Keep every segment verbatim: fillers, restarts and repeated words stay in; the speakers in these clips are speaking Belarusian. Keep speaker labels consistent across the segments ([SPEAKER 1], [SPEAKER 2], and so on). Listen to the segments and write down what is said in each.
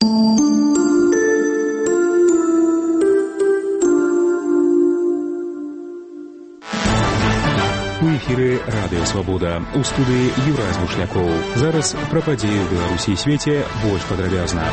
[SPEAKER 1] У эфіры радыё Свабода. У студыі Юрай Звушлякоў. Зараз пра падзеі ў Беларусі і свеце больш падрабязна.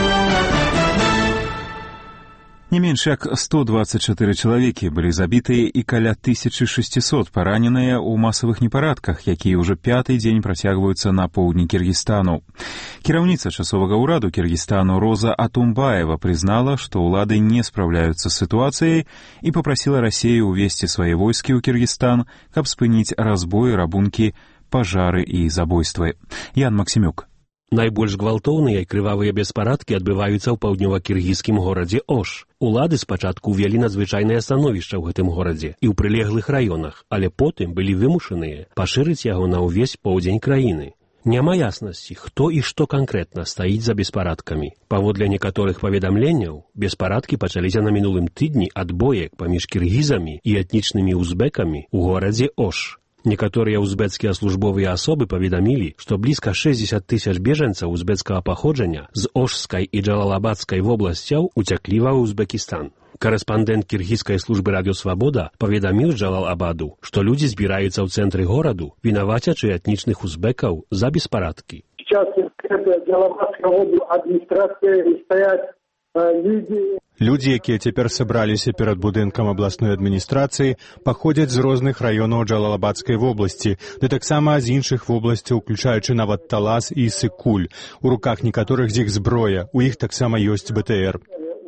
[SPEAKER 1] Не менш як сто двадцать чатыры чалавекі былі забітыя і каля тысяча шестьсот параненыя ў масавых непарадках, якія ўжо пяты дзень працягваюцца на поўдні Кіргізстану. Кіраўніца часовага ўраду Кіргізстану Роза Атумбаева прызнала, што ўлады не спраўляюцца з сітуацыяй і папрасіла Расею ўвесці свае войскі ў Кіргізстан, каб спыніць разбоі, рабункі, пажары і забойствы. Ян Максімюк.
[SPEAKER 2] Найбольш гвалтоўныя і крывавыя беспарадкі адбываюцца ў паўднёва-кіргізскім горадзе Ош. Улады спачатку ўвялі надзвычайнае становішча ў гэтым горадзе і ў прылеглых раёнах, але потым былі вымушаныя пашырыць яго на ўвесь поўдзень краіны. Няма яснасці, хто і што канкрэтна стаіць за беспарадкамі. Паводле некаторых паведамленняў, беспарадкі пачаліся на мінулым тыдні ад боек паміж кіргізамі і этнічнымі узбекамі ў горадзе Ош. Некаторыя узбецкія службовыя асобы паведамілі, што блізка шэсцьдзесят тысяч бежанцаў узбецкага паходжання з Ошскай і Джалалабадскай вобласцяў уцяклі ва Узбекістан. Карэспандэнт кіргізскай службы радыё Свабода паведаміў Джалалабаду, што людзі збіраюцца ў цэнтры гораду, вінавацячы этнічных узбекаў за беспарадкі.
[SPEAKER 3] Сейчас в Джалалабадской области администрации стоят люди...
[SPEAKER 4] Людзі, якія цяпер сабраліся перад будынкам абласной адміністрацыі, паходзяць з розных раёнаў Джалалабадскай вобласці, ды таксама з іншых вобласцяў, уключаючы нават Талас і Сыкуль. У руках некаторых з іх зброя, у іх таксама ёсць БТР.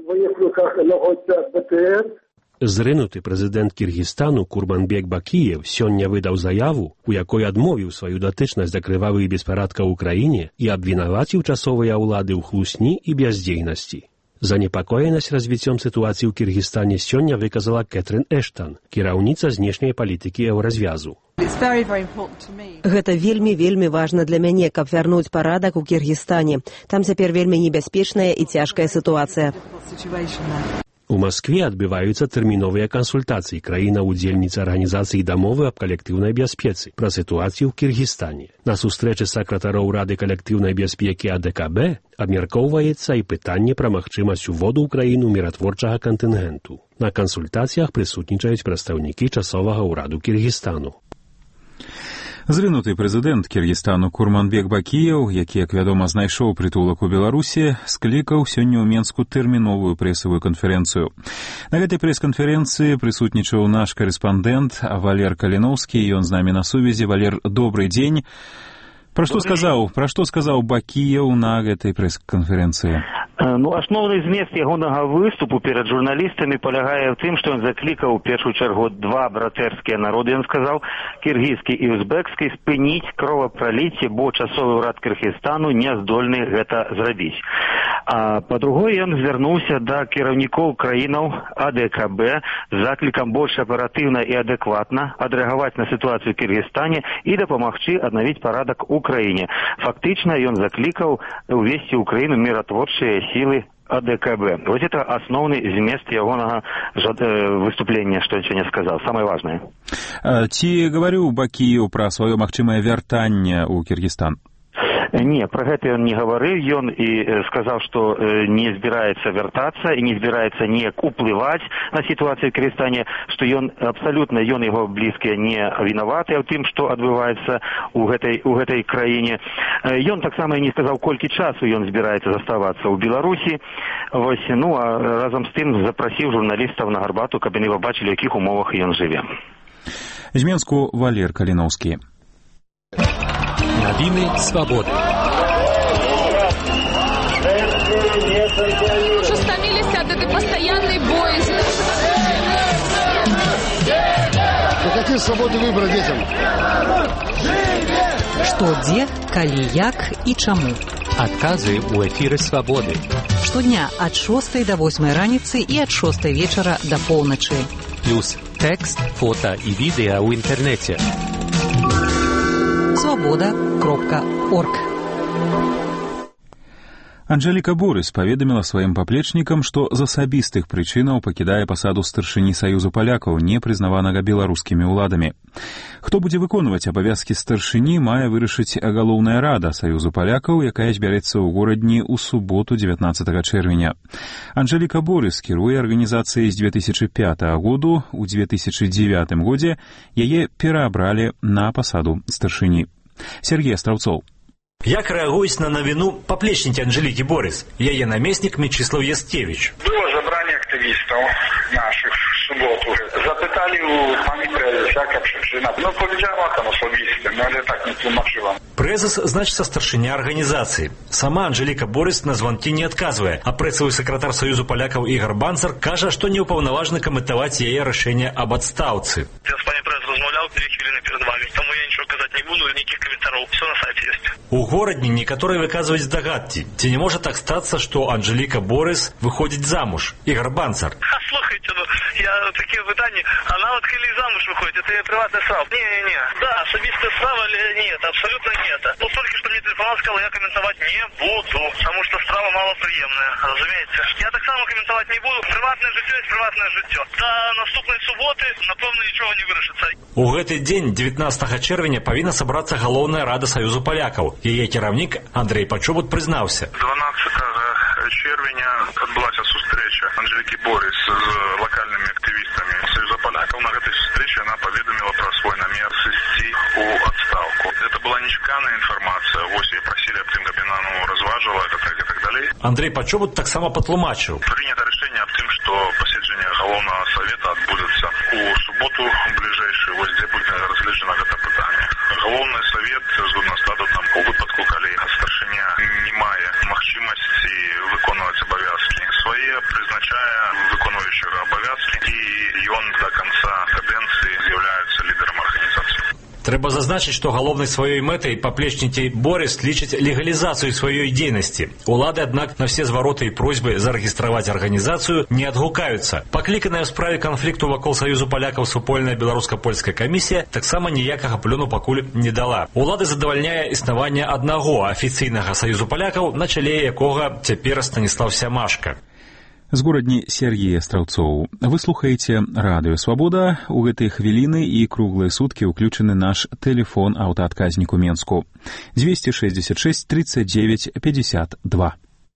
[SPEAKER 2] Зрынуты прэзідэнт Кіргізстану Курманбек Бакіев сёння выдаў заяву, у якой адмовіў сваю датычнасць да крывавых беспарадкаў у краіне і абвінаваціў часовыя ўлады ў хлусні і бяздзейнасці. Занепакоенасць развіццём сітуацыі ў Кіргізстане сёння выказала Кэтрын Эштан, кіраўніца знешняй палітыкі еўразвязу.
[SPEAKER 5] Гэта вельмі-вельмі важна для мяне, каб вярнуць парадак у Кіргізстане. Там цяпер вельмі небяспечная і цяжкая сітуацыя.
[SPEAKER 2] У Маскве адбываюцца тэрміновыя кансультацыі краіна-удзельніца арганізацыі дамовы аб калектыўнай бяспецы пра сітуацыю ў Кіргізстане. На сустрэчы сакратароў Рады калектыўнай бяспекі А Дэ Ка Бэ абмяркоўваецца і пытанне пра магчымасць уводу ў краіну міратворчага кантынгенту. На кансультацыях прысутнічаюць прадстаўнікі часовага ўраду Кіргізстану.
[SPEAKER 1] Зрынуты прэзідэнт Кіргізстану Курманбек Бакіев, які, як вядома, знайшоў прытулак у Беларусі, склікаў сёння ў Менску тэрміновую прэсавую канферэнцыю. На гэтай прэс-канферэнцыі прысутнічаў наш карэспандэнт Валер Каліноўскі, ён з намі на сувязі. Валер, добрый дзень. Пра што сказаў, пра што сказаў Бакіев на гэтай прэс-канферэнцыі?
[SPEAKER 6] Ну, асноўны змест ягонага выступу перад журналістамі палягае ў тым, што ён заклікаў у першую чаргу два братэрскія народы, ён сказаў, кіргізскі і узбекскі, спыніць кровапраліцце, бо часовы ўрад Кіргізстану не здольны гэта зрабіць. А па-другое, ён звярнуўся да кіраўнікоў краінаў А Дэ Ка Бэ з заклікам больш аператыўна і адэкватна адрэагаваць на сітуацыю ў Кіргізстане і дапамагчы аднавіць парадак у краіне. Фактычна ён заклікаў увесці ў краіну міратворчыя силы А Дэ Ка Бэ. Вот это основный змест ягонага выступлення, што ён сёння сказаў, самое важное.
[SPEAKER 1] Ці гаварыў Бакіев пра сваё магчымае вяртанне ў Кіргізстан?
[SPEAKER 6] Не, пра гэта ён не гаварыў, ён і сказаў, што не збіраецца вяртацца і не збіраецца неяк уплываць на сітуацыю ў Кіргізстане, што ён абсалютна, ён яго блізкія не вінаватыя ў тым, што адбываецца ў гэтай, у гэтай краіне. Ён таксама і не сказаў, колькі часу ён збіраецца заставацца ў Беларусі. Вось, ну, а разам з тым запрасіў журналістаў на гарбату, каб яны пабачылі, у якіх умовах ён жыве.
[SPEAKER 1] З Менску Валер Каліноўскі.
[SPEAKER 7] Новины свободы.
[SPEAKER 8] Уже стомились от этой постоянной боязни.
[SPEAKER 9] Ну какие свободы выбора детям?
[SPEAKER 10] Што, дзе, калі, як і чаму.
[SPEAKER 7] Адказы ў эфіры свабоды.
[SPEAKER 10] Штодня ад шостай да восьмай раніцы і ад шостай вечара да поўначы.
[SPEAKER 7] Плюс тэкст, фота і відэа ў інтэрнэце.
[SPEAKER 10] свобода кропка орг.
[SPEAKER 1] Анжэліка Борыс паведаміла сваім паплечнікам, што з асабістых прычынаў пакідае пасаду старшыні Саюзу палякаў, не прызнаванага беларускімі ўладамі. Хто будзе выконваць абавязкі старшыні, мае вырашыць галоўная рада Саюзу палякаў, якая збярэцца ў горадні ў суботу дзевятнаццатага чэрвеня. Анжэліка Борыс кіруе арганізацыяй з дзве тысячы пятага году, у дзве тысячы дзевятым годзе яе пераабралі на пасаду старшыні. Сергей Астраўцоў.
[SPEAKER 11] Як рэагуюць на навіну паплечнікі Анжэлікі Борыс, яе намеснік Мечислав Яскевич?
[SPEAKER 12] Было забрание активистов наших в субботу. Запытали у пани Презеса, как причина. Ну, powiedziała tam osobiste, no ale tak nie tłumaczyłam.
[SPEAKER 11] Презес значится старшыня арганізацыі. Сама Анжэліка Борыс на званкі не адказвае, а прэсавы сакратар Саюзу палякаў Ігар Банцар кажа, што не ўпаўнаважаны каментаваць яе рашэнне аб адстаўцы.
[SPEAKER 12] Я с пани Презес размаўляў две хвіліны перед вами, тому я нічого казаць не буду, никаких комментариев. Все на сайте есть.
[SPEAKER 11] У горадні некаторыя выказваюць здагадкі. Ці не можа так стацца, што Анжэліка Борыс выходзіць замуж? Ігар Банцар.
[SPEAKER 12] А слухайте, ну, я такие пытания, она вот коли замуж выходит, это ее приватная справа. Не-не-не, да, особистая справа или нет, абсолютно нет. Ну, только что мне телефон сказал, я комментовать не буду, потому что справа малоприемная, разумеете. Я так само комментовать не буду, приватное жыццё есть приватное жыццё. До наступной субботы, напэўна, ничего не вырашыцца.
[SPEAKER 11] У гэты дзень, дзевятнаццатага чэрвеня, павінна сабрацца галоўная рада Саюзу палякаў. Яе кіраўнік Андрей Пачобут прызнаўся.
[SPEAKER 12] дванадцатага чэрвеня адбылася сустрэча Анжэлікі Борыс з локальнымі актывістамі Саюза палякаў. На гэтай сустрэчы она паведаміла пра свой намер сысці у адстаўку. Это была нечаканая информация. Вось и просили об тем, каб яна ну, разважила, и так, и так далее.
[SPEAKER 11] Андрей Пачобут таксама патлумачыў.
[SPEAKER 12] Принято решение об тем, что паседжанне галоўнага совета адбудзецца у суботу бліжэйшую, вось дзе будзе разгледжана гэта пытанне. Галоўны совет, згодна статутам, у выпадку, калі старшыня не мае магчымасці выконваць абавязкі свае, прызначае выконваючага абавязкі, і ён до конца кадэнцыі з'яўляецца лідарам арганізацыі.
[SPEAKER 11] Трэба зазначыць, што галоўнай сваёй мэтай паплечнікі Борыс лічаць легалізацыю сваёй дзейнасці. Улады, аднак, на все звароты і просьбы зарэгістраваць арганізацыю не адгукаюцца. Пакліканая ў справе канфлікту вакол Саюзу палякаў супольная беларуска-польская камісія таксама ніякага плёну пакуль не дала. Улады задавальняе існаванне аднаго афіцыйнага Саюзу палякаў, на чале якога цяпер Станіслав Сямашка.
[SPEAKER 1] З горадні Сергей Астраўцоў. Вы слухаеце Радыё Свабода. У гэтыя хвіліны і круглыя суткі ўключаны наш тэлефон аўтаадказнік у Менску. двести шестьдесят шесть тридцать девять пятьдесят два.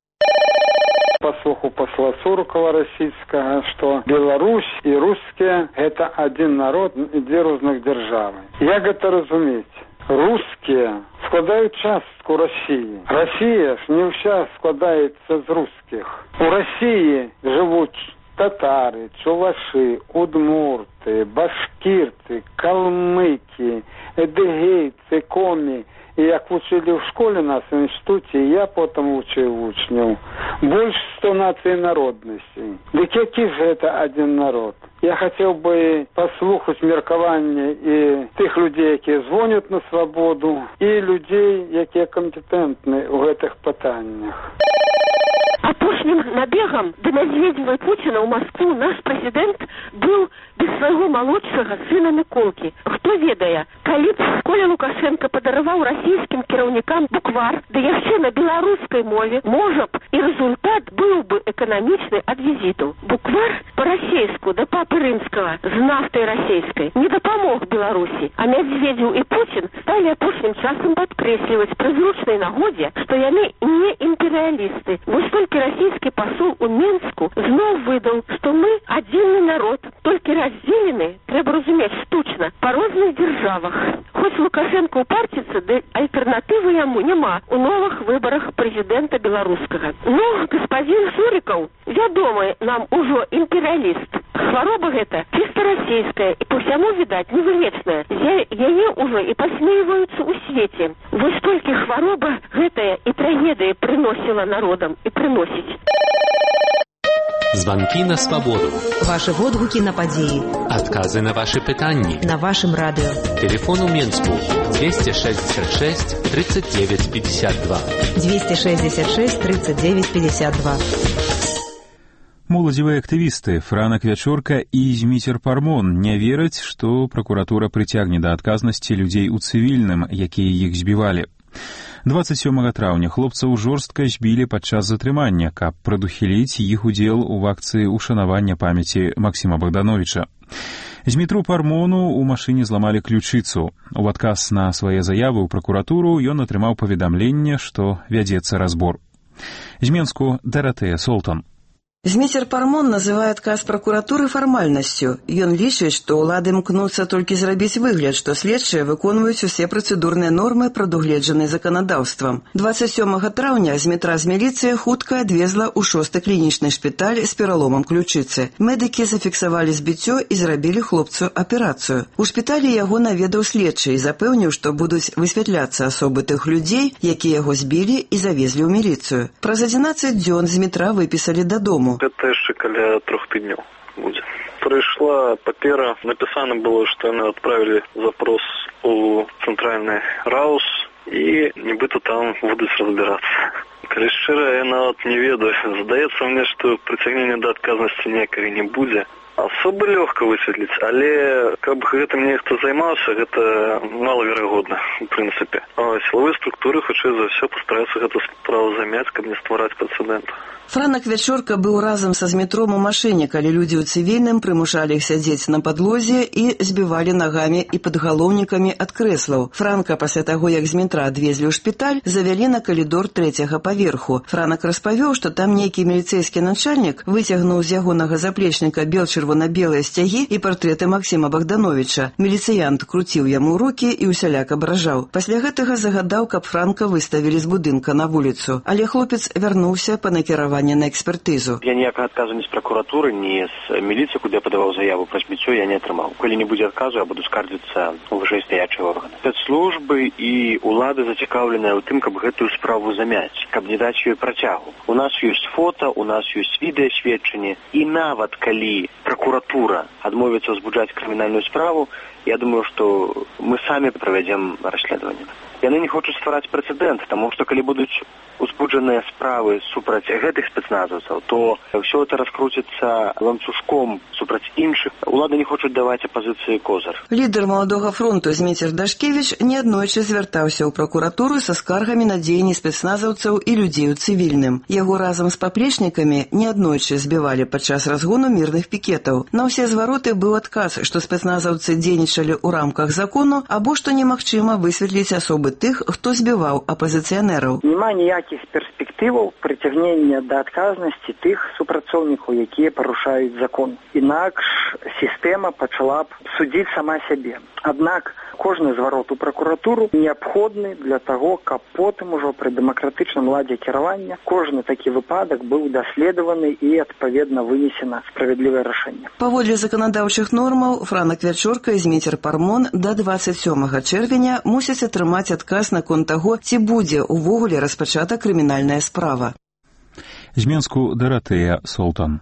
[SPEAKER 3] По слуху посла Суркова российского, что Беларусь и русские – это один народ и две разных державы. Як это разуметь? Русские складають частку Росії. Росія ж не вся складається з русских. У Росії живуть татари, чуваши, удмурти, башкирти, калмики, едигейці, комі. І як вчили в школі нас, в інституті, я потім вчив учнів, більше сто націй народностей. Так який же це один народ? Я хотів би послухати міркування і тих людей, які дзвонять на свободу, і людей, які компетентні у цих питаннях.
[SPEAKER 13] Апошнім набегам да Медведева і Путіна ў Маскву наш прэзідэнт быў без свайго малодшага сына Міколкі. Хто ведае, калі б Коля Лукашенко падараваў расійскім кіраўнікам буквар, да яшчэ на беларускай мове, можа б і рэзультат быў бы эканамічны ад візіту. Буквар па-расейску да папы рымскага з нафтай расійскай не дапамог Беларусі, а Медведев і Путін сталі апошнім часам падкрэсліваць пры зручнай нагодзе, што яны не імперыялісты. Вось толькі расійскі пасол у Менску зноў выдаў, што мы адзіны народ, толькі раздзелены, трэба разумець штучна, па розных дзяржавах. Хоць Лукашенко упарціцца, ды альтэрнатывы яму няма у новых выбарах прэзідэнта беларускага. Ну, гаспадзін Сурікаў, вядомы нам ужо імперыяліст. Хвароба гэта чыста расійская і па ўсяму, відаць, невылечная. Яе ўжо і пасмейваюцца ў свеце. Вось толькі хвароба гэтая і трагедыя прыносіла народам і прыносіць.
[SPEAKER 7] Звонки на свободу.
[SPEAKER 5] Ваши водгуки на подеи.
[SPEAKER 7] Отказы на ваши пытанни.
[SPEAKER 5] На вашем радио.
[SPEAKER 7] Телефон у Менску двести шестьдесят шесть тридцать девять пятьдесят два.
[SPEAKER 5] двести шестьдесят шесть тридцать девять пятьдесят два.
[SPEAKER 1] Моладзевыя актывісты Франак Вячорка і Зміцер Пармон не вераць, што пракуратура прыцягне да адказнасці людзей у цывільным, якія іх збівалі. дваццаць сёмага траўня хлопцаў жорстка збілі падчас затрымання, каб прадухіліць іх удзел у акцыі ушанавання памяці Максіма Богдановича. Змітру Пармону ў машыне зламалі ключыцу. У адказ на свае заявы ў пракуратуру ён атрымаў паведамленне, што вядзецца разбор. З Менску Даратея Солтан.
[SPEAKER 14] Зміцер Пармон называе адказ пракуратуры фармальнасцю. Ён лічыць, што ўлады мкнуцца толькі зрабіць выгляд, што следчыя выконваюць усе працэдурныя нормы, прадугледжаныя заканадаўствам. дваццаць сёмага траўня Змітра з міліцыі хутка адвезла ў шосты клінічны шпіталь з пераломам ключыцы. Медыкі зафіксавалі збіццё і зрабілі хлопцу аперацыю. У шпіталі яго наведаў следчы і запэўніў, што будуць высвятляцца асобы тых людзей, якія яго збілі і завезлі ў міліцыю. Праз адзінаццаць дзён Змітра выпісалі дадому.
[SPEAKER 15] Гэта яшчэ каля трох тыдняў будзе. Прыйшла папера, напісана было, што яны адправілі запрос у цэнтральны раус і нібыта там будуць разбірацца. Калі шчыра, я нават не ведаю. Здаецца мне, што прыцягнення да адказнасці ніякага не будзе. Асоба лёгка высветліць, але каб гэтым нехта займаўся, гэта малаверагодна, у прынцыпе. Сілавыя структуры, хутчэй за ўсё, пастараюцца гэту справу замяць, каб не ствараць прэцэдэнт.
[SPEAKER 14] Франак Вячорка быў разам са Змітром у машыне, калі людзі ў цывільным прымушалі іх сядзець на падлозе і збівалі нагамі і падгалоўнікамі ад крэслаў. Франка пасля таго, як Змітра адвезлі ў шпіталь, завялі на калідор трэцяга паверху. Франак распавёў, што там нейкі міліцэйскі начальнік выцягнуў з ягонага заплечніка бел-чырвона-белыя сцягі і партрэты Максіма Богдановича. Міліцыянт круціў яму рукі і усяляк абражаў. Пасля гэтага загадаў, каб Франка выставілі з будынка на вуліцу. Але хлопец вярнуўся па накіраванні на экспертызу.
[SPEAKER 16] Я ніякага адказу ні з пракуратуры, ні з міліцыі, куды я падаваў заяву пра збіццё, я не атрымаў. Калі не будзе адказу, я буду скардзіцца ў вышэйстаячыя органы. Спецслужбы і улады зацікаўленыя ў тым, каб гэтую справу замяць, каб не даць ёй працягу. У нас ёсць фота, у нас ёсць відэасведчанне, і нават калі пракуратура адмовіцца ўзбуджаць крымінальную справу, я думаю, што мы самі правядзем расследаванне. Яны не хочуць ствараць прэцэдэнт, таму што калі будуць узбуджаныя справы супраць гэтых спецназаўцаў, то ўсё это раскруціцца ланцужком супраць іншых. Улады не хочуць даваць апазіцыі козыр.
[SPEAKER 14] Лідар маладога фронту Зміцер Дашкевіч неаднойчы звяртаўся ў пракуратуру са скаргамі на дзеянні спецназаўцаў і людзей у цывільным. Яго разам з паплечнікамі неаднойчы збівалі падчас разгону мірных пікетаў. На ўсе звароты быў адказ, што спецназаўцы дзейнічалі ў рамках закону або што немагчыма высветліць асобы тых, хто збіваў апазіцыянераў.
[SPEAKER 17] Няма ніякіх перспектываў прыцягнення да адказнасці тых супрацоўнікаў, якія парушаюць закон. Інакш сістэма пачала б судзіць сама сябе. Аднак кожны зварот у пракуратуру неабходны для таго, каб потым ужо пры дэмакратычным ладзе кіравання кожны такі выпадак быў даследаваны і адпаведна вынесена справядлівае рашэнне.
[SPEAKER 14] Паводле заканадаўчых нормаў Франак Вячорка і Зміцер Пармон да дваццаць сёмага чэрвеня мусяць атрымаць адказ наконт таго, ці будзе увогуле распачата крымінальная справа.
[SPEAKER 1] З Менску Даратея Солтан.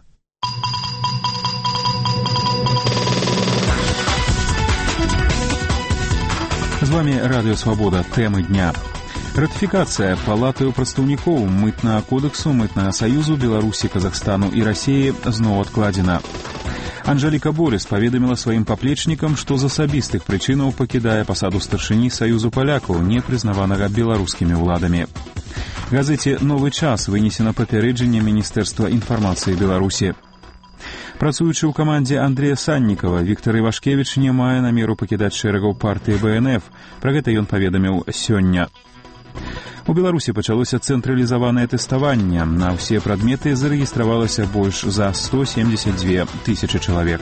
[SPEAKER 1] З вами Радыё Свабода. Тэмы дня. Ратыфікацыя палатаю прадстаўнікоў мытнага кодексу мытнага саюзу Беларусі, Казахстану і Расіі зноў адкладзена. Анжеліка Борис паведаміла сваім паплечнікам, што з асабістых прычынаў пакідае пасаду старшыні Саюзу палякаў, не прызнаванага беларускімі ўладамі. Газеце «Новы час» вынесена папярэджанне Міністэрства інфармацыі Беларусі. Працуючы ў камандзе Андрэя Саннікава, Віктар Івашкевіч не мае намеру пакідаць шэрагаў партыі Бэ Эн Эф. Пра гэта ён паведаміў сёння. У Беларусі пачалося цэнтралізаванае тэставанне. На ўсе прадметы зарэгістравалася больш за сто семдзесят дзве тысячы чалавек.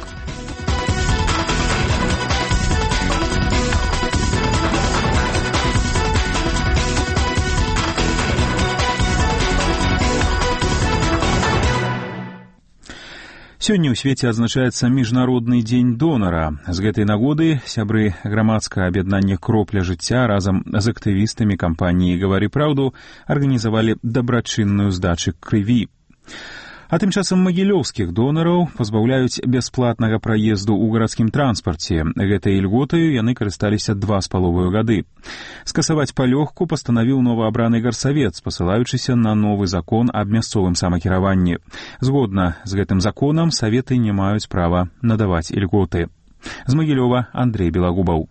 [SPEAKER 1] Сёння ў свеце адзначаецца міжнародны дзень донара. З гэтай нагоды сябры грамадскага аб'яднання «Кропля жыцця» разам з актывістамі кампаніі «Гавары праўду» арганізавалі дабрачынную здачу крыві. А тым часам магілёўскіх донараў пазбаўляюць бясплатнага праезду ў гарадскім транспарце. Гэтай ільготаю яны карысталіся два з паловаю гады. Скасаваць палёгку пастанавіў новаабраны гарсавет, спасылаючыся на новы закон аб мясцовым самакіраванні. Згодна з гэтым законам саветы не маюць права надаваць ільготы. З Магілёва Андрэй Белагубаў.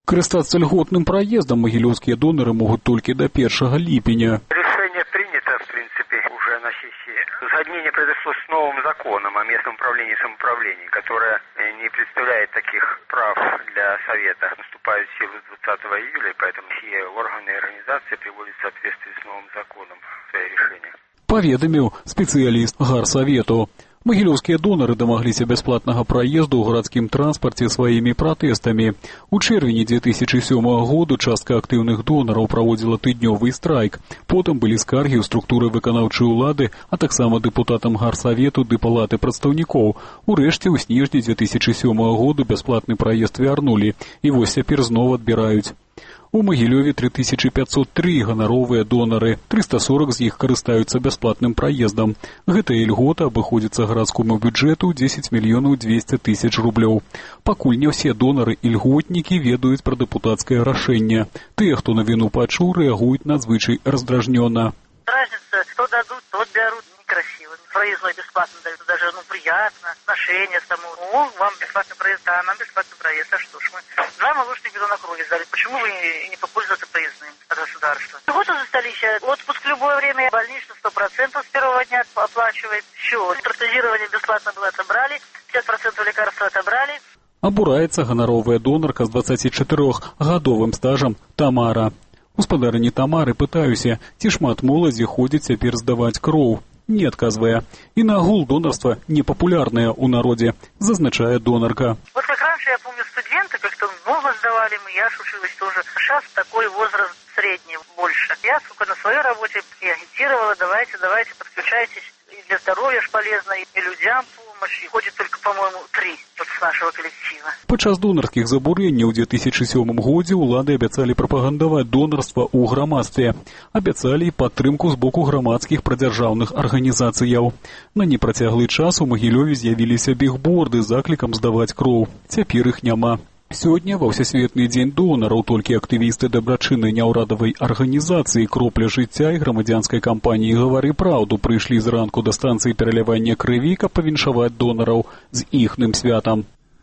[SPEAKER 18] Карыстацца льготным проездом могилевские доноры могут только до первого липеня.
[SPEAKER 19] Решение принято, в принципе, уже на сессии. Изменение произошло с новым законом о местном управлении и самоуправлении, которое не представляет таких прав для Совета. Наступает в силу двадцатого июля, и поэтому все органы и организации приводят в соответствии с новым законом свои решения.
[SPEAKER 18] Поведомил специалист Гарсовету. Могилевские доноры домоглись бесплатного проезда ў гарадскім транспорте своими протестами. У чэрвені две тысячи сёмага году частка актыўных донараў праводзіла тыднёвы страйк. Потым былі скаргі ў структуры выканаўчай улады, а таксама дэпутатам Гарсавету ды палаты прадстаўнікоў. Урэшце ў снежні две тысячи сёмага году бясплатны праезд вярнулі, і вось цяпер зноў адбіраюць. У Могилеве три тысячи пятьсот три ганаровыя донары, триста сорок з іх карыстаюцца бясплатным праездам. Гэтая льгота абыходзіцца гарадскому бюджэту десять мільёнаў двести тысяч рублёў. Пакуль не ўсе донары і льготнікі ведаюць пра дэпутацкае рашэнне. Тыя, хто навіну пачуў, рэагуюць надзвычай раздражнёна.
[SPEAKER 20] Разница, что дадут, тот берут, некрасиво. Проездной бесплатно дают, даже, ну, приятно, отношения к тому. О, вам бесплатный проезд, а нам бесплатный проезд, а что ж мы? Два молочных бидона крови сдали, почему вы не, не попользоваться проездным от государства? Вот уже стались, отпуск в любое время, больничный сто процентов с первого дня оплачивает, все, протезирование бесплатно было, отобрали, пятьдесят процентов лекарства отобрали.
[SPEAKER 18] Абураецца ганаровая донарка з дваццацічатырохгадовым стажам Тамара. Гаспадарыні Тамары пытаюся, ці шмат моладзі ходзіць цяпер здаваць кроў. Не адказвае. І нагул донарства непапулярнае ў народзе, зазначае донарка.
[SPEAKER 20] Вот как раньше, я помню, студенты как-то много сдавали, мы, я ж училась тоже. Сейчас такой возраст средний больше. Я, сука, на своей работе и агитировала, давайте, давайте, подключайтесь. И для здоровья ж полезно, и людям помощь. И ходит только, по-моему, три вот с нашего коллектива.
[SPEAKER 18] Падчас донарскіх забурэнняў у две тысячи сёмым годзе ўлады абяцалі прапагандаваць донарства ў грамадстве. Абяцалі падтрымку з боку грамадскіх прадзяржаўных арганізацыяў. На непрацяглы час у Могилеве з'явіліся бігборды з заклікам здаваць кроў. Цяпер іх няма. Сёння ва ўсесветны дзень донараў толькі актывісты дабрачыннай няўрадавай арганізацыі «Кропля жыцця» і грамадзянскай кампаніі «Гавары праўду» прыйшлі зранку да станцыі пералівання крыві, каб павіншаваць донараў з іхным святам.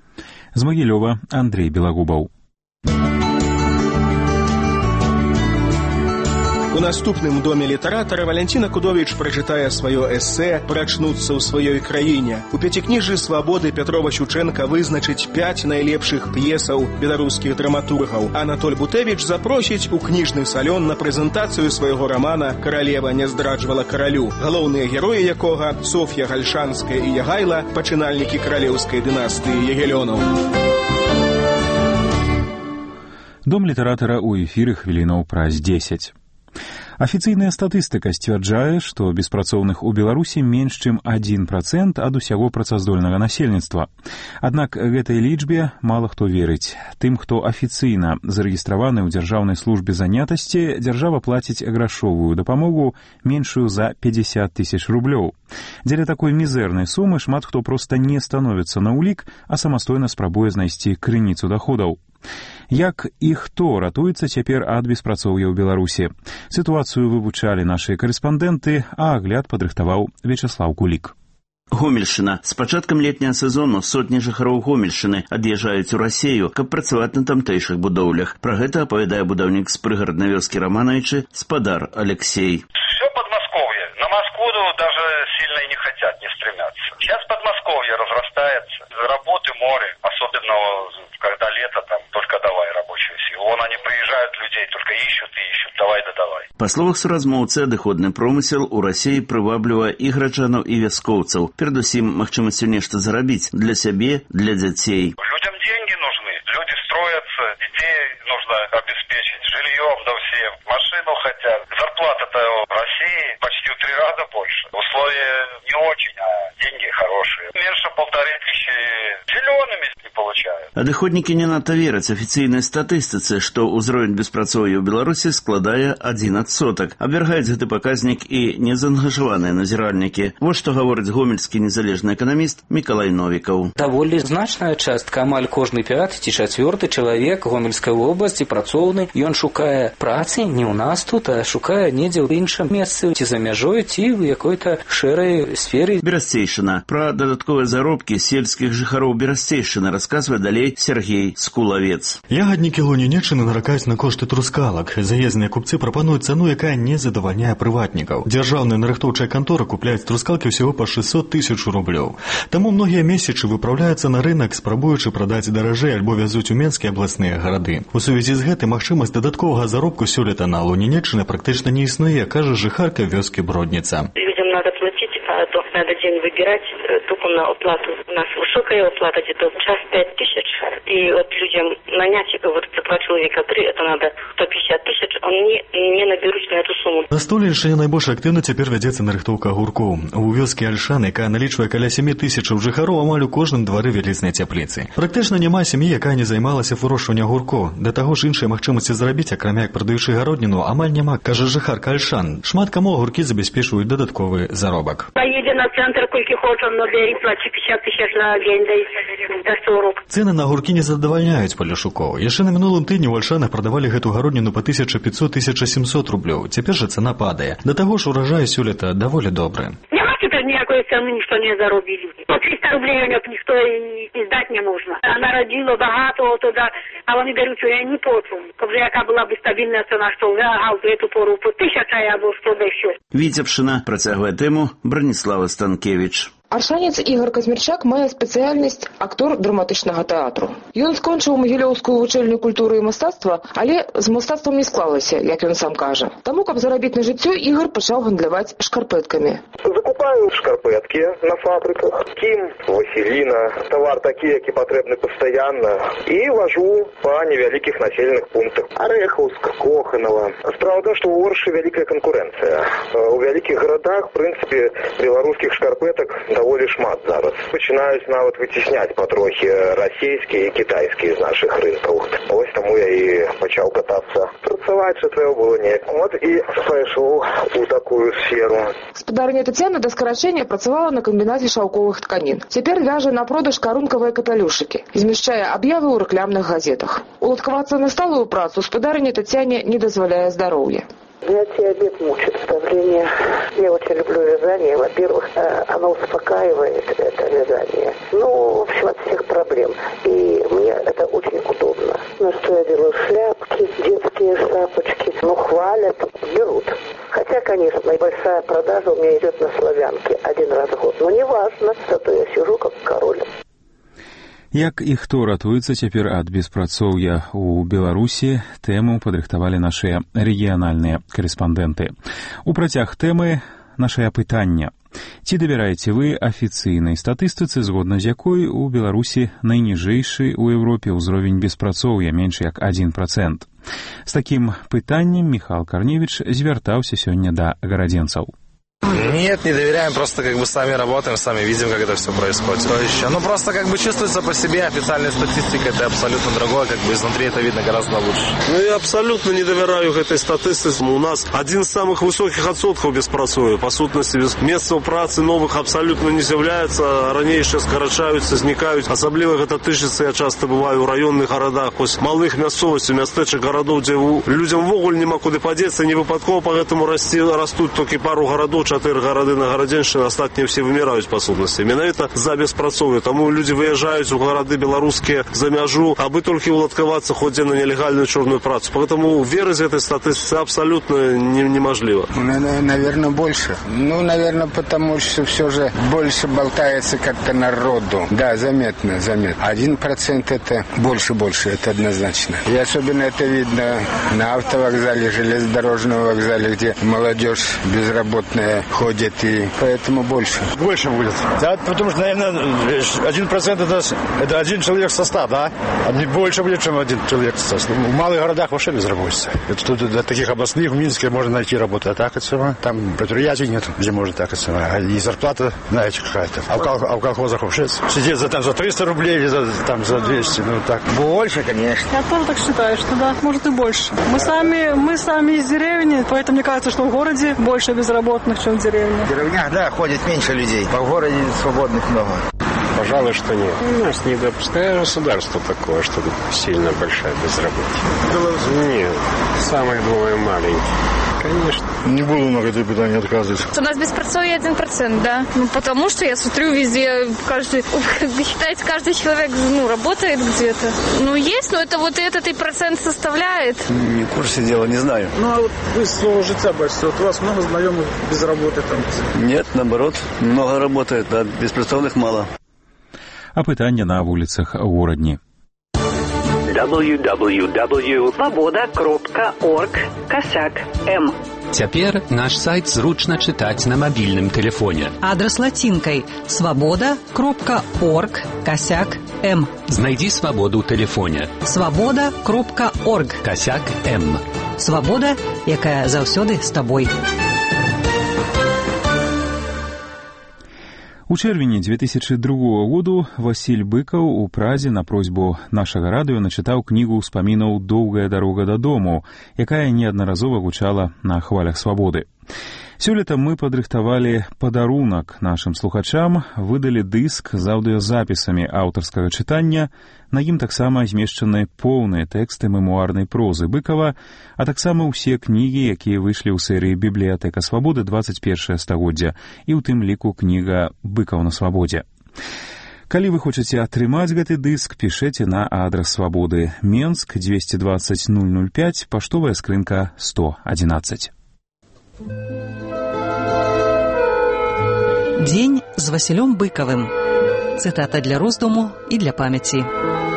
[SPEAKER 1] З Могилева Андрей Белагубаў.
[SPEAKER 21] У наступным доме літаратара Валянціна Кудовіч прачытае сваё эсэ «Прачнуцца ў сваёй краіне». У пяцікніжжы «Свабоды» Пятрова Шучэнка вызначыць пяць найлепшых п'есаў беларускіх драматургаў. Анатоль Бутэвіч запросіць у кніжны салён на прэзентацыю свайго рамана «Каралева не здраджвала каралю», галоўныя героі якога Соф'я Гальшанская і Ягайла, пачынальнікі каралеўскай дынастыі Ягелёнаў.
[SPEAKER 1] Дом літаратара ў эфіры хвілінаў праз дзесяць. Афіцыйная статыстыка сцвярджае, што беспрацоўных у Беларусі менш чым адзін працэнт ад усяго працаздольнага насельніцтва. Аднак гэтай лічбе мала хто верыць. Тым, хто афіцыйна зарэгістраваны ў дзяржаўнай службе занятасці, дзяржава плаціць грашовую дапамогу меншую за пятьдесят тысяч рублёў. Дзеля такой мізэрнай сумы шмат хто проста не становіцца на ўлік, а самастойна спрабуе знайсці крыніцу даходаў. Як і хто ратуецца цяпер ад беспрацоўя ў Беларусі? Сітуацыю вывучалі нашыя карэспандэнты, а агляд падрыхтаваў Вячаслаў Кулік.
[SPEAKER 22] Гомельшчына. З пачаткам летняга сезону сотні жыхароў Гомельшчыны ад'язджаюць у Расею, каб працаваць на тамтэйшых будоўлях. Пра гэта апавядае будаўнік з прыгараднай вёскі Раманавічы, спадар Алексей.
[SPEAKER 23] Все Подмосковье. На Москву даже сильно и не хотят, не стремятся. Сейчас Подмосковье разрастается. Работы море, особенно когда лето, там только давай рабочую силу. Вон они приезжают, людей только ищут и ищут, давай да давай.
[SPEAKER 22] Па словах суразмоўцы, адыходны промысел у Расеі прываблівае і грачанаў, і вяскоўцаў. Перадусім, магчымасцю нешта зарабіць для сябе, для дзяцей.
[SPEAKER 23] Людям деньги нужны, люди строятся, детей нужно обеспечить жильем, да все, машину хотят. Зарплата-то в России почти в три раза больше. Условия не очень, а деньги хорошие. Меньше полторы тысячи зелеными не получают.
[SPEAKER 22] Адыходнікі не надта вераць афіцыйнай статыстыцы, што ўзровень беспрацоўя ў Беларусі складае адзін адсотак. Абвяргаюць гэты паказнік і незаангажаваныя назіральнікі. Вот што гаворыць гомельскі незалежны эканаміст Мікалай Новікаў.
[SPEAKER 24] Даволі значная частка, амаль кожны пяты ці чацвёрты чалавек Гомельскай вобласці працоўны. Ён шукае працы не ў нас тут, а шукае недзе ў іншым месцы. працы ці за мяжой, ці ў якой-то шэрай сферы.
[SPEAKER 22] Берасцейшына. Пра дадатковыя заробкі сельскіх жыхароў Берасцейшыны расказвае далей Сергей Скулавец.
[SPEAKER 2] Ягаднікі Лунінеччыны наракаюць на кошты трускалак. Заездныя купцы прапануюць цану, якая не задавальняе прыватнікаў. Дзяржаўныя нарыхтоўчыя канторы купляюць трускалкі ўсяго па шэсцьсот тысяч рублёў. Таму многія месячы выпраўляюцца на рынак, спрабуючы прадаць даражэй альбо вязуць у менскія абласныя гарады. У сувязі з гэтым магчымасць дадатковага заробку сёлета на Лунінеччыны практычна не існуе, кажа жыхарка вёскі Бродніца.
[SPEAKER 4] Людям надо платить, а то надо день выбирать только на оплату. У нас высокая оплата, где-то в час пять тысяч. И вот людям нанять, вот два человека три, это надо сто пятьдесят тысяч, он не, не наберут на эту сумму.
[SPEAKER 2] На Столішчыне найбольш актыўна цяпер вядзецца нарыхтоўка агуркоў. У вёскі Альшан, якая налічвае каля сямі тысячаў жыхароў, амаль у кожным двары вялізнай цяпліцы. Практычна няма сям'і, якая не займалася вырошчваннем агуркоў. Да таго ж іншыя магчымасці зарабіць, акрамя як прадаючы гародніну, амаль няма, кажа жыхарка Альшан. Шмат каму агуркі забяспечваюць дадатковы заробак.
[SPEAKER 4] Поедем на центр, колькі хочам, но бери, плачу пятьдесят тысяч на день, да сорок.
[SPEAKER 2] Цены на агуркі не задавальняюць паляшукоў. Яшчэ на мінулым тыдні ў Альшанах прадавалі гэту гародніну па тысяча пятьсот — тысяча семьсот рублёў. Цяпер жа цана падае. Да таго ж уражай сёлета даволі добры.
[SPEAKER 4] Няма цяпер ніякої цены, ніхто не заробілі. По триста рублей у нього ніхто і здати не можна. Вона родила багато туди, а вони беруть у неї не потім. Вже яка була б стабільна ціна, що вягав в эту пору по тисяча або сто да що.
[SPEAKER 22] Віцебщина працягвае тему Браніслава Станкевич.
[SPEAKER 6] Аршанец Ігор Казмірчак мае спецыяльнасць актор драматычнага тэатру. Ён скончыў Магілёўскую вучэльню культуры і мастацтва, але з мастацтвам не склалася, як ён сам кажа. Таму, каб зарабіць на жыццё, Ігор пачаў гандляваць шкарпэткамі.
[SPEAKER 8] Закупаю шкарпэткі на фабрыках, Кім, Васіліна, тавар такі, які патрэбны пастаянна, і вожу па невялікіх населеных пунктах. Арэхаўск, Коханова. Справа ў том, што ў Оршы вялікая канкурэнцыя. У вялікіх гарадах, в прынцыпе, беларускіх шкарпэтак даволі шмат зараз. Пачынаюць нават выцісняць патрохі расійскія і кітайскія з нашых рынкаў. Ось таму я і пачаў катацца. Працаваць жа трэба было неяк. Вот і пайшоў у такую сферу.
[SPEAKER 6] Спадарня Тацяна да скарачэння працавала на камбінаце шаўковых тканін. Цяпер вяжа на продаж карункавыя капялюшыкі. Змяшчае аб'явы ў рэкламных газетах. Уладкавацца на сталую працу спадарня Тацяне не дазваляе здароўе.
[SPEAKER 25] Меня диабет мучит, давление. Я очень люблю вязание. Во-первых, оно успокаивает, это вязание. Ну, в общем, от всех проблем. И мне это очень удобно. Ну, что я делаю? Шляпки, детские шапочки. Ну, хвалят, берут. Хотя, конечно, наибольшая продажа у меня идет на Славянке один раз в год. Но не важно, зато я сижу как король.
[SPEAKER 1] Як і хто ратуецца цяпер ад беспрацоўя ў Беларусі, тэму падрыхтавалі нашыя рэгіянальныя карэспандэнты. У працяг тэмы нашае пытання. Ці давяраеце вы афіцыйнай статыстыцы, згодна з якой у Беларусі найніжэйшы ў Еўропе ўзровень беспрацоўя, менш як адзін працэнт? З такім пытаннем Міхал Карневіч звяртаўся сёння да гарадзенцаў.
[SPEAKER 26] Нет, не доверяем, просто как бы сами работаем, сами видим, как это все происходит. Что еще? Ну, просто как бы чувствуется по себе, официальная статистика это абсолютно другое, как бы изнутри это видно гораздо лучше.
[SPEAKER 27] Ну, я абсолютно не доверяю этой статистике. У нас один из самых высоких отсотков беспрацоўя. По сутности, мест працы новых абсолютно не з'является, ранейшие скорочаются, зникают. Особливо это тычится, я часто бываю в районных городах, ось малых мясцовостей, мястэчак городов, где людям вогуле нема куды подеться, не выпадково поэтому расти, растут только пару городов, чатыры города на Гарадзеншчыне, астатнія все вымирают по сутности. Менавіта за беспрацоўе. Таму люди выезжают в города белорусские за мяжу, абы только уладкавацца хоть на нелегальную черную працу. Поэтому верить этой статистике абсолютно не, неможливо.
[SPEAKER 28] Наверное, больше. Ну, наверное, потому что все же больше болтается как-то народу. Да, заметно, заметно. Один процент это больше-больше, это однозначно. И особенно это видно на автовокзале, железнодорожном вокзале, где молодежь безработная ходит, и поэтому больше.
[SPEAKER 9] Больше будет. Да, потому что, наверное, один процент это, это один человек со ста, да? А не больше будет, чем один человек со ста. В малых городах вообще безработица. Это тут для таких областных в Минске можно найти работу. А так это там предприятий нет, где можно так это. И зарплата, знаете, какая-то. А в, кол- а в колхозах вообще сидеть за, там, за триста рублей или за, там, за двести. Ну так.
[SPEAKER 29] Больше, конечно. Я тоже так считаю, что да, может и больше. Мы сами, мы сами из деревни, поэтому мне кажется, что в городе больше безработных, чем в деревне.
[SPEAKER 28] В деревнях, да, ходит меньше людей. А в городе свободных много.
[SPEAKER 30] Пожалуй, что нет. У нас не допускает государство такое, чтобы сильно большая безработица. Нет, самые, думаю, маленькие. Конечно.
[SPEAKER 9] Не буду на эти питания отказываться.
[SPEAKER 3] У нас беспрацовье один процент, да. Ну, потому что я смотрю везде, каждый, считается, каждый человек, ну, работает где-то. Ну, есть, но это вот этот и процент составляет.
[SPEAKER 30] Не в курсе дела, не знаю. Ну, а вот вы слово життя бачите, вот у вас много знакомых без работы там?
[SPEAKER 26] Нет, наоборот, много работает, а беспрацовных мало.
[SPEAKER 1] Апытання на вуліцах горадні.
[SPEAKER 5] дабл ю дабл ю дабл ю крапка свабода крапка орг касак эм.
[SPEAKER 7] Цяпер наш сайт зручна чытаць на мабільным тэлефоне.
[SPEAKER 10] Адрас лацінкай свабода кропка орг касяк эм.
[SPEAKER 7] Знайдзі свабоду ў тэлефоне.
[SPEAKER 10] свабода кропка орг
[SPEAKER 7] касяк эм.
[SPEAKER 10] Свабода, якая заўсёды з табой.
[SPEAKER 1] У чэрвені две тысячи другого году Васіль Быкаў у Празе на просьбу нашага радыё начытаў кнігу ўспамінаў «Доўгая дарога дадому», якая неаднаразова гучала на хвалях свабоды. Сёлета мы падрыхтавалі падарунак нашым слухачам, выдалі дыск з аўдыёзапісамі аўтарскага чытання, на ім таксама змешчаны поўныя тэксты мемуарнай прозы Быкава, а таксама ўсе кнігі, якія выйшлі ў серыі «Бібліятэка свабоды двадцать першае стагоддзя» і ў тым ліку кніга «Быкаў на свабодзе». Калі вы хочаце атрымаць гэты дыск, пішэце на адрас свабоды. Менск, двести двадцать ноль ноль пять, паштовая скрынка сто одиннадцать.
[SPEAKER 10] Дзень з Васілём Быкавым. Цытата для роздуму і для памяці.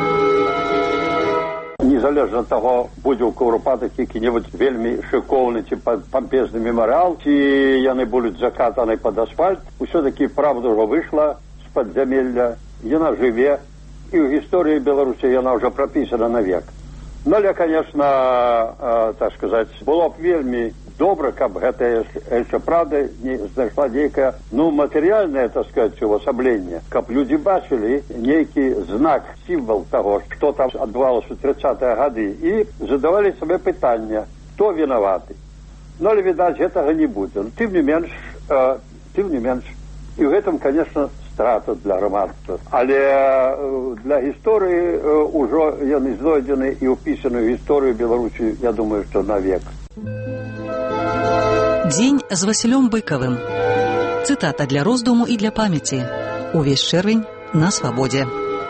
[SPEAKER 11] Незалежна ад таго, будзе ў Каўрупатах які-небудзь вельмі шыкоўны ці пампезны мемарыял, ці яны будуць закатаны пад асфальт, усё-такі правда ўжо выйшла з падзямелля, яна жыве, і ў гісторыі Беларусі яна ўжо прапісана навек. Ну, але, конечно, так сказаць, было б вельмі добра, каб гэтая яшчэ правда не знайшла нейкае, ну, матэрыяльнае, так сказаць, увасабленне, каб людзі бачылі нейкі знак, сімвал таго, што там адбывалася ў трыццатыя гады, і задавалі сабе пытанне, хто вінаваты. Ну, але, відаць, гэтага не будзе. Тым не менш, э, тым не менш, і ў гэтым, конечно, страта для грамадства. Але для гісторыі ўжо яны знойдзены і ўпісаны ў гісторыю Беларусі, я думаю, што навек.
[SPEAKER 10] Дзень з Васілём Быкавым. Цытата для роздуму і для памяці. Увесь чэрвень на свабодзе.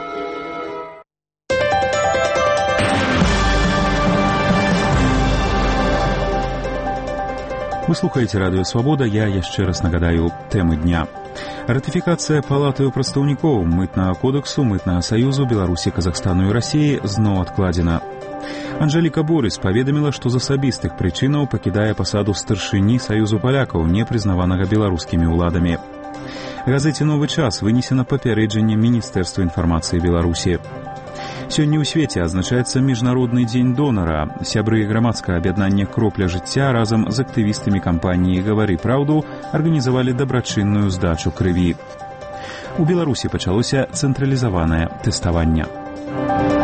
[SPEAKER 1] Вы слухаеце радыё «Свабода», я яшчэ раз нагадаю тэмы дня. Ратыфікацыя палатаю прадстаўнікоў мытнага кодексу, мытнага саюзу Беларусі, Казахстану і Расіі зноў адкладзена. Анжеліка Борис паведаміла, што з асабістых прычынаў пакідае пасаду старшыні Саюзу палякаў, не прызнаванага беларускімі ўладамі. Газеце «Новы час» вынесена папярэджанне Міністэрства інфармацыі Беларусі. Сёння ў свеце адзначаецца Міжнародны дзень донара. Сябры грамадскага аб'яднання «Кропля жыцця» разам з актывістамі кампаніі «Гавары праўду» арганізавалі дабрачынную здачу крыві. У Беларусі пачалося цэнтралізаванае тэставанне.